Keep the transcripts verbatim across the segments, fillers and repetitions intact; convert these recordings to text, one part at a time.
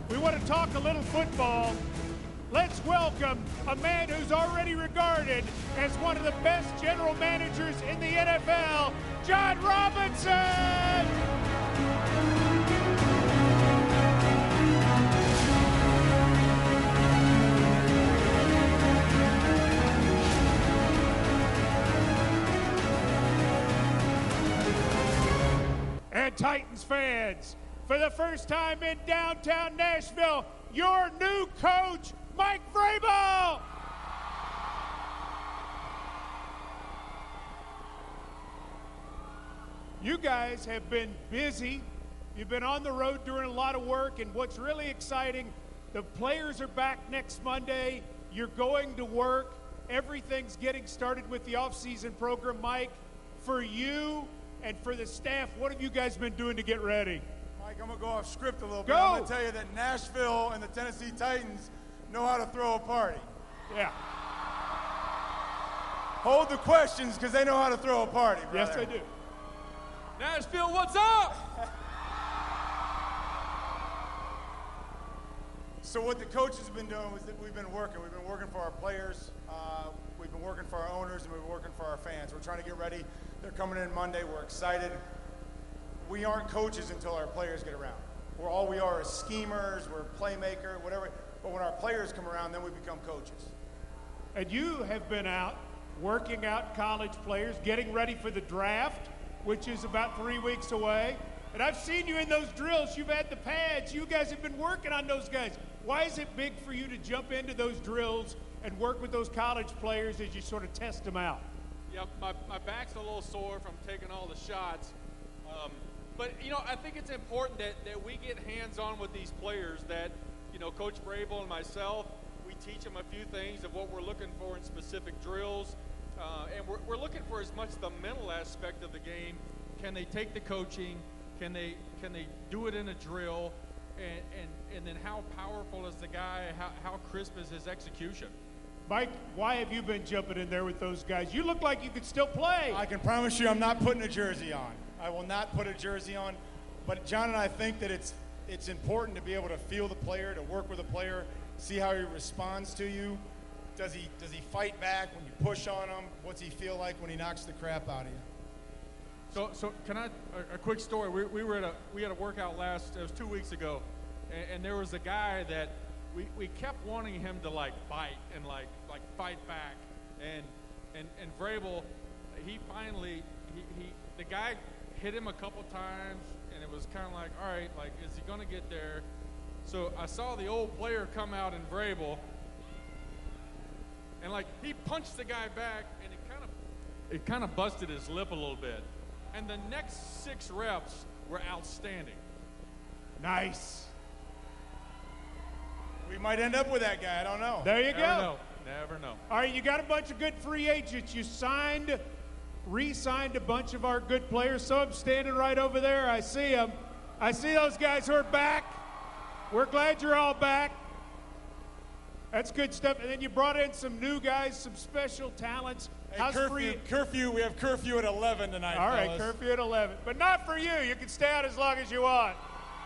We want to talk a little football. Let's welcome a man who's already regarded as one of the best general managers in the N F L, Jon Robinson! And Titans fans, for the first time in downtown Nashville, your new coach, Mike Vrabel! You guys have been busy. You've been on the road doing a lot of work, and what's really exciting, the players are back next Monday. You're going to work. Everything's getting started with the off-season program. Mike, for you and for the staff, what have you guys been doing to get ready? Mike, I'm going to go off script a little Go. bit. I'm going to tell you that Nashville and the Tennessee Titans know how to throw a party. Yeah. Hold the questions because they know how to throw a party, brother. Yes, they do. Nashville, what's up? So what the coaches have been doing is that we've been working. We've been working for our players. Uh, we've been working for our owners, and we've been working for our fans. We're trying to get ready. They're coming in Monday. We're excited. We aren't coaches until our players get around. We're all we are is schemers. We're playmaker, whatever. But when our players come around, then we become coaches. And you have been out working out college players, getting ready for the draft, which is about three weeks away. And I've seen you in those drills. You've had the pads. You guys have been working on those guys. Why is it big for you to jump into those drills and work with those college players as you sort of test them out? Yeah, my, my back's a little sore from taking all the shots. Um, but, you know, I think it's important that, that we get hands-on with these players, that, you know, Coach Vrabel and myself, we teach them a few things of what we're looking for in specific drills. Uh, and we're, we're looking for as much the mental aspect of the game. Can they take the coaching? Can they can they do it in a drill? And, and, and then how powerful is the guy? How, how crisp is his execution? Mike, why have you been jumping in there with those guys? You look like you could still play. I can promise you I'm not putting a jersey on. I will not put a jersey on. But John and I think that it's it's important to be able to feel the player, to work with a player, see how he responds to you. Does he does he fight back when you push on him? What's he feel like when he knocks the crap out of you? So, so can I, a, a quick story. We, we were at a, we had a workout last, it was two weeks ago, and, and there was a guy that we, we kept wanting him to like bite and like, like fight back. And, and, and Vrabel, he finally, he, he, the guy hit him a couple times, and it was kind of like, all right, like, is he going to get there? So I saw the old player come out in Vrabel, and like, he punched the guy back, and it kind of, it kind of busted his lip a little bit. And the next six reps were outstanding. Nice. We might end up with that guy. I don't know. There you Never go. know. Never know. All right, you got a bunch of good free agents. You signed, re-signed a bunch of our good players. So I'm standing right over there. I see them. I see those guys who are back. We're glad you're all back. That's good stuff. And then you brought in some new guys, some special talents. Hey, How's curfew, free? curfew, we have curfew at eleven tonight, All right, fellas. curfew at eleven. But not for you. You can stay out as long as you want.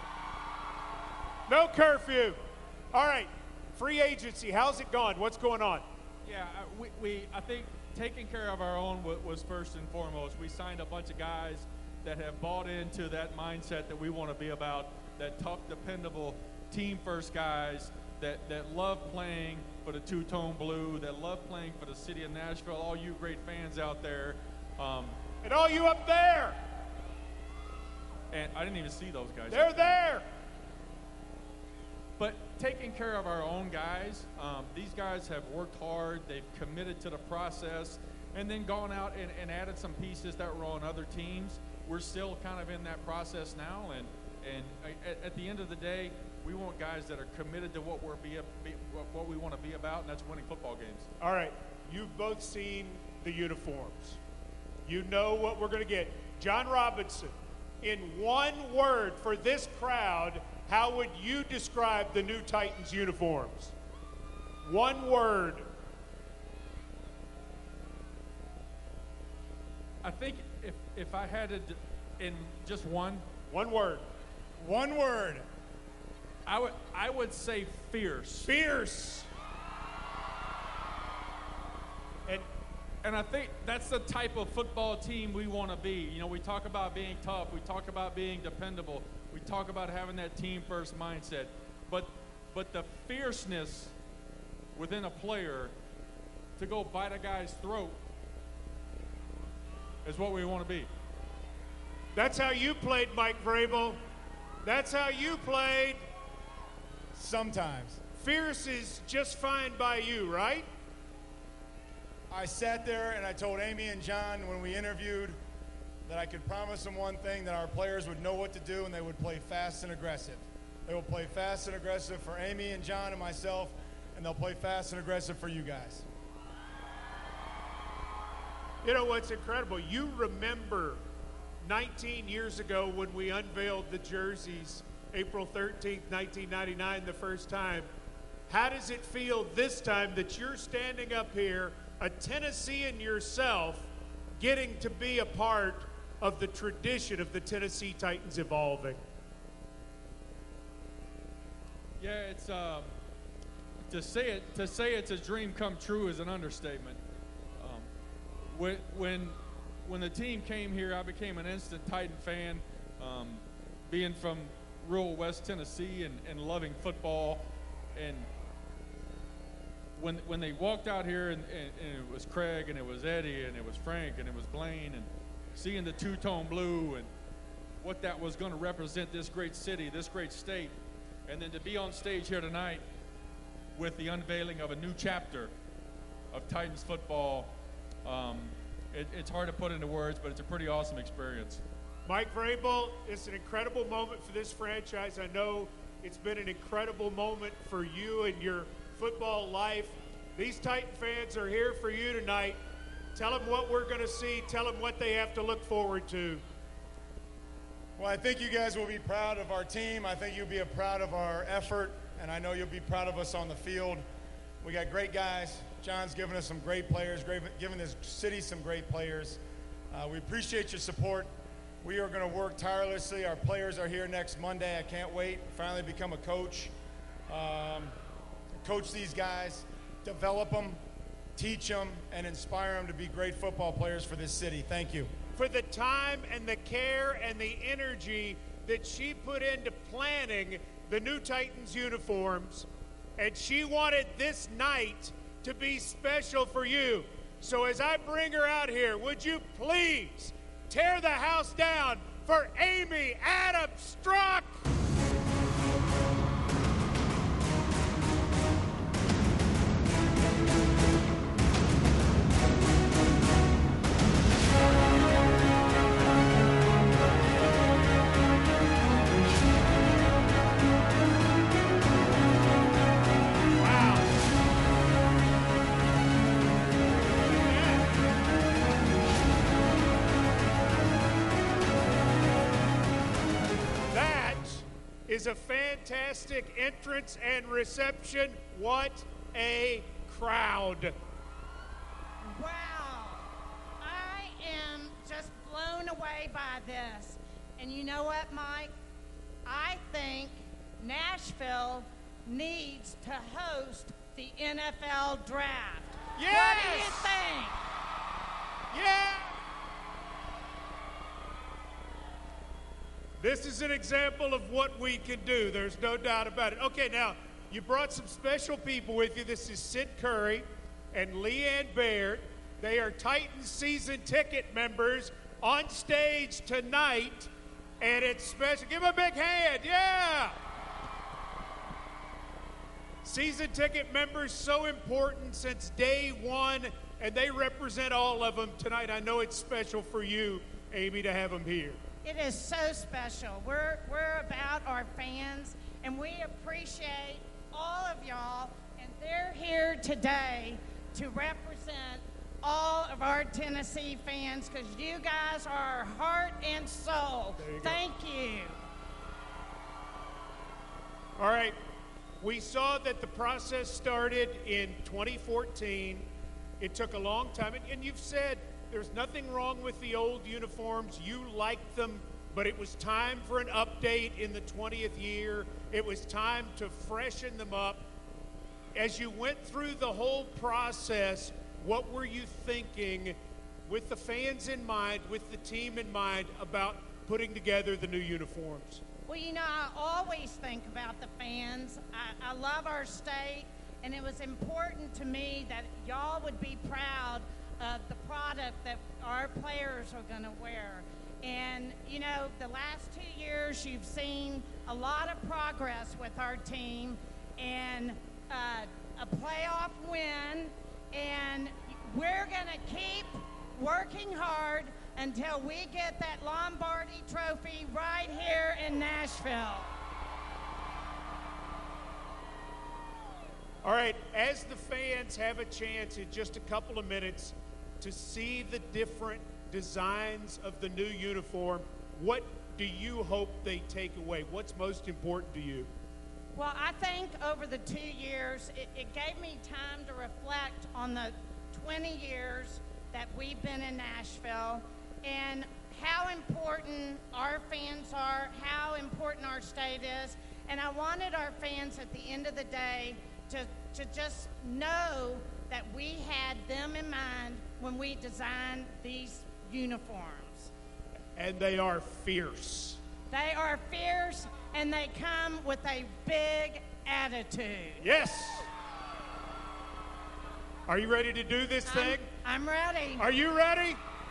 No curfew. All right, free agency. How's it going? What's going on? Yeah, uh, we, we I think taking care of our own w- was first and foremost. We signed a bunch of guys that have bought into that mindset that we want to be about, that tough, dependable, team-first guys that, that love playing for the two-tone blue, that love playing for the city of Nashville, all you great fans out there. Um, And all you up there, and I didn't even see those guys. they're there. But taking care of our own guys, um, these guys have worked hard, they've committed to the process, and then gone out and, and added some pieces that were on other teams. We're still kind of in that process now, and, and at, at the end of the day, we want guys that are committed to what we're be, be what we want to be about, and that's winning football games. All right, you've both seen the uniforms. You know what we're going to get. Jon Robinson, in one word for this crowd, how would you describe the new Titans uniforms? One word. I think if, if I had to, d- in just one, One word. One word. I would I would say fierce. Fierce. And and I think that's the type of football team we want to be. You know, we talk about being tough. We talk about being dependable. We talk about having that team first mindset. But but the fierceness within a player to go bite a guy's throat is what we want to be. That's how you played, Mike Vrabel. That's how you played. Sometimes. Fierce is just fine by you, right? I sat there and I told Amy and John when we interviewed that I could promise them one thing, that our players would know what to do and they would play fast and aggressive. They will play fast and aggressive for Amy and John and myself, and they'll play fast and aggressive for you guys. You know what's incredible? You remember nineteen years ago when we unveiled the jerseys, April thirteenth, nineteen ninety-nine, the first time. How does it feel this time that you're standing up here, a Tennessean yourself, getting to be a part of the tradition of the Tennessee Titans evolving? Yeah, it's um, to say it to say it's a dream come true is an understatement. Um, when when when the team came here, I became an instant Titan fan. Um, being from rural West Tennessee and, and loving football, and when when they walked out here and, and, and it was Craig and it was Eddie and it was Frank and it was Blaine, and seeing the two-tone blue and what that was going to represent this great city, this great state. And then to be on stage here tonight with the unveiling of a new chapter of Titans football, um, it, it's hard to put into words, but it's a pretty awesome experience. Mike Vrabel, it's an incredible moment for this franchise. I know it's been an incredible moment for you and your football life. These Titan fans are here for you tonight. Tell them what we're going to see. Tell them what they have to look forward to. Well, I think you guys will be proud of our team. I think you'll be proud of our effort, and I know you'll be proud of us on the field. We got great guys. John's given us some great players, great, giving this city some great players. Uh, we appreciate your support. We are going to work tirelessly. Our players are here next Monday. I can't wait. Finally become a coach. Um, coach these guys, develop them, teach them, and inspire them to be great football players for this city. Thank you. For the time and the care and the energy that she put into planning the new Titans uniforms. And she wanted this night to be special for you. So as I bring her out here, would you please tear the house down for Amy Adams Strunk? Is a fantastic entrance and reception. What a crowd. Wow. I am just blown away by this. And you know what, Mike? I think Nashville needs to host the N F L draft. Yes! What do you think? Yeah! This is an example of what we can do. There's no doubt about it. Okay, now, you brought some special people with you. This is Sid Curry and Leanne Baird. They are Titans season ticket members on stage tonight, and it's special. Give them a big hand, yeah! Season ticket members, so important since day one, and they represent all of them tonight. I know it's special for you, Amy, to have them here. It is so special. We're, we're about our fans, and we appreciate all of y'all, and they're here today to represent all of our Tennessee fans, because you guys are our heart and soul. You Thank you. All right. We saw that the process started in twenty fourteen. It took a long time, and, and you've said there's nothing wrong with the old uniforms. You like them but it was time for an update in the twentieth year. It was time to freshen them up. As you went through the whole process, what were you thinking with the fans in mind, with the team in mind, about putting together the new uniforms? Well, you know, I always think about the fans. I, I love our state, and it was important to me that y'all would be proud of the product that our players are going to wear. And, you know, the last two years you've seen a lot of progress with our team, and uh, a playoff win, and we're going to keep working hard until we get that Lombardi Trophy right here in Nashville. All right, as the fans have a chance in just a couple of minutes to see the different designs of the new uniform, what do you hope they take away? What's most important to you? Well, I think over the two years, it, it gave me time to reflect on the twenty years that we've been in Nashville, and how important our fans are, how important our state is. And I wanted our fans at the end of the day to, to just know that we had them in mind when we designed these uniforms. And they are fierce. They are fierce, and they come with a big attitude. Yes. Are you ready to do this thing? I'm, I'm ready. Are you ready?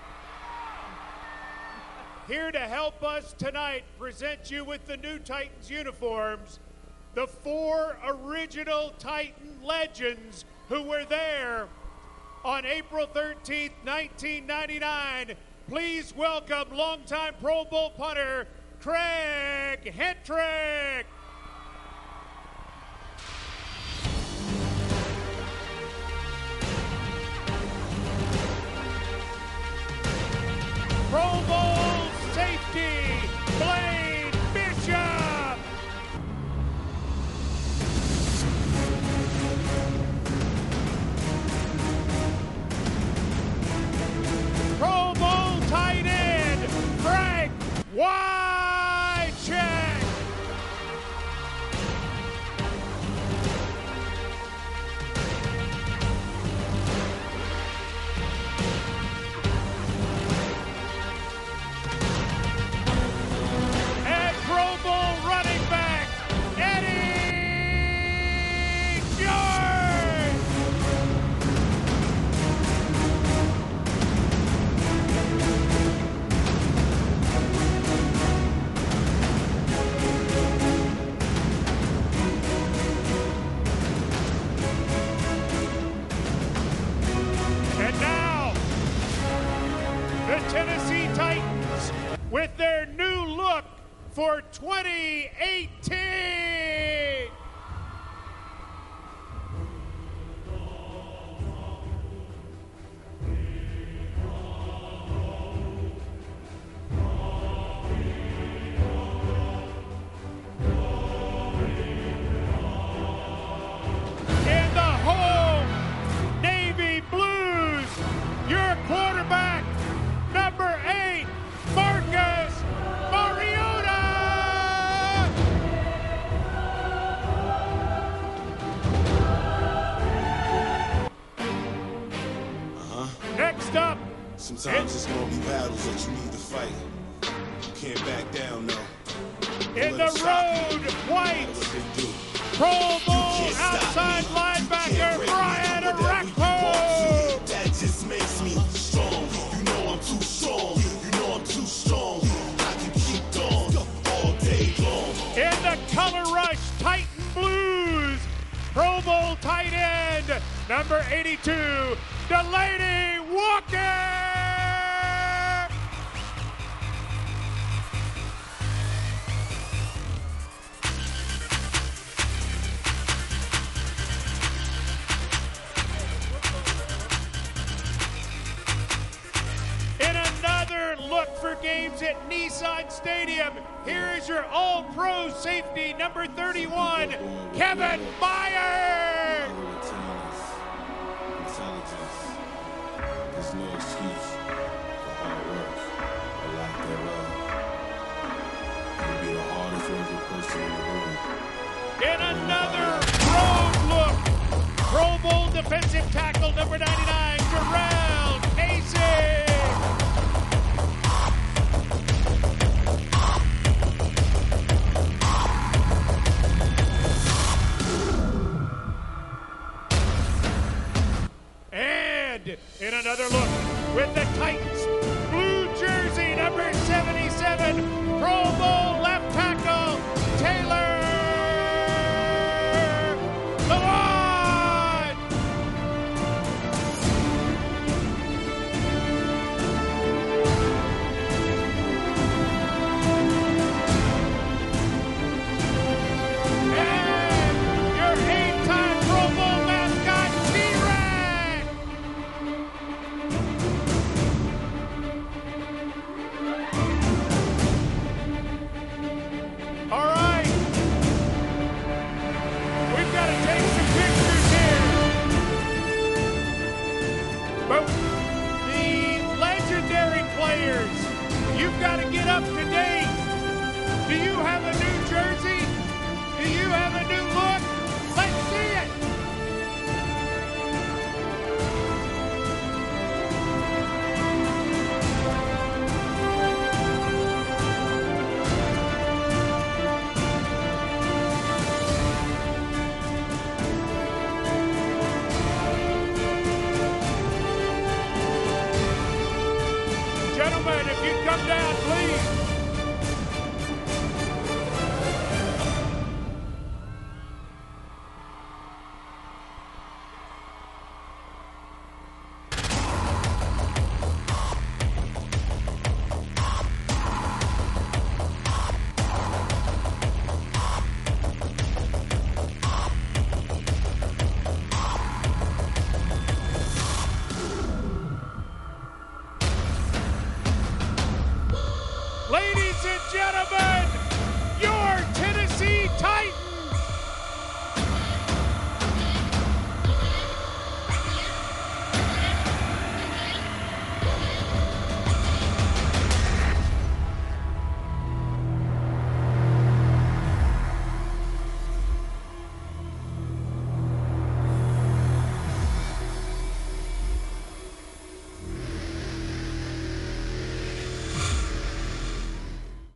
Here to help us tonight present you with the new Titans uniforms, the four original Titan legends who were there on April thirteenth, nineteen ninety-nine. Please welcome longtime Pro Bowl punter Craig Hentrich. Pro Bowl safety, Blaine Bishop. Pro Bowl tight end, Frank Wycheck. And Pro Bowl running back, Eddie George. And now, the Tennessee Titans with their new look for twenty eighteen. In the home Navy Blues, your quarterback, number eight, Marcus Mariota. Uh-huh. Next up, Sometimes it's gonna be battles that you need to fight. You can't back down, no. in Let the 'em stop you. road, That's whites, what they do. Pro Bowl can't stop outside me. You linebacker can't break me. Brian Do whatever you want Orakpo. to. That just makes me strong. You know I'm too strong. You know I'm too strong. I can keep going all day long. In the color rush, Titan Blues, Pro Bowl tight end, number eighty-two, Delaney Walker. In another look for games at Nissan Stadium, here is your all-pro safety, number thirty-one, Kevin Byard. Intelligence. There's no excuse for hard work or lack thereof. favorite person in the world. In another road look, Pro Bowl defensive tackle number ninety-nine, Jarrell Casey. And in another look, with the Titans blue jersey, number seventy-seven, Pro Bowl left tackle, Taylor Lewan. And your eight-time Pro Bowl mascot, T-Rex. All right. We've got to take some pictures here. But the legendary players, you've got to get up to date. Do you have a new jersey? Do you have a new look? Let's see it. Gentlemen, if you'd come down, please. Ladies and gentlemen,